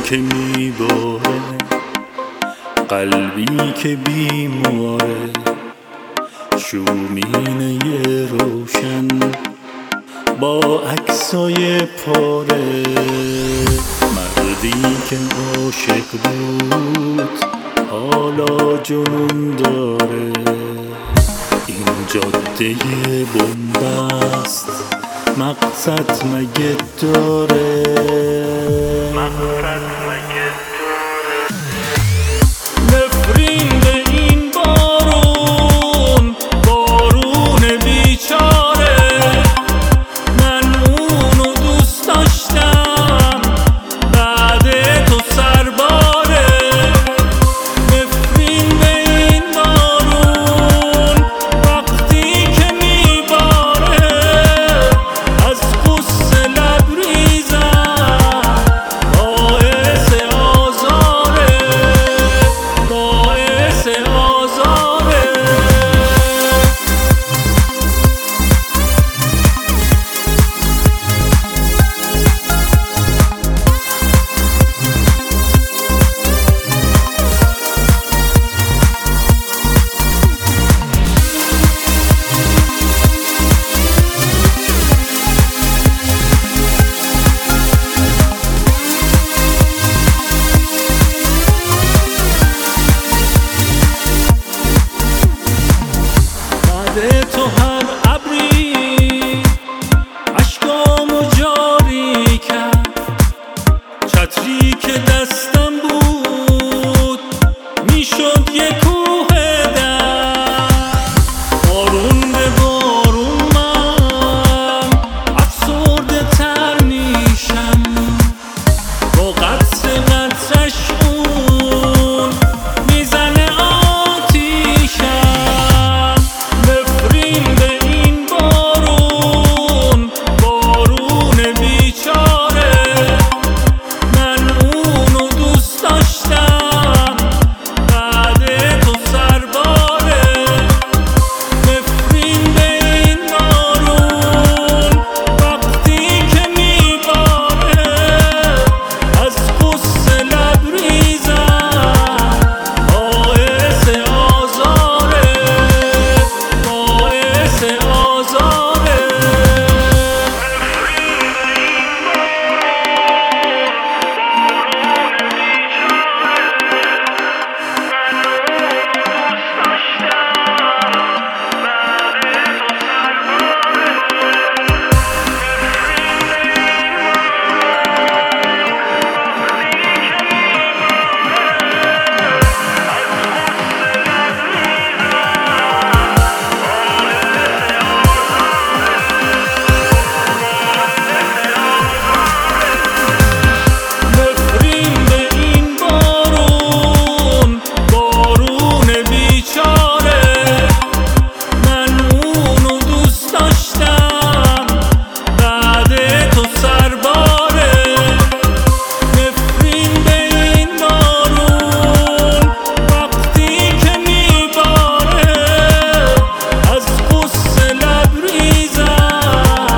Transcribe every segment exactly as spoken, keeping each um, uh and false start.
که میباره، قلبی که بیماره، شومینه روشن با عکسای پاره. مردی که عاشق بود حالا جنون داره. این جاده بنبست مقصد مگه داره؟ مقصد مگه داره؟ نفرین به این بارون، بارون بیچاره. من اونو دوست داشتم بعد تو سرباره. نفرین به این بارون وقتی که میباره، از غصه لبریزم باعث آزاره، باعث آزاره. تو هر ابری اشکامو جاری کرد. چتری که دستم بود میشد یه کوه درد. بارون به بارون من افسرده تر میشم، با قطر قطرش اون میزنه آتیشم.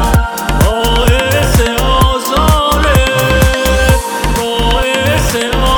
Say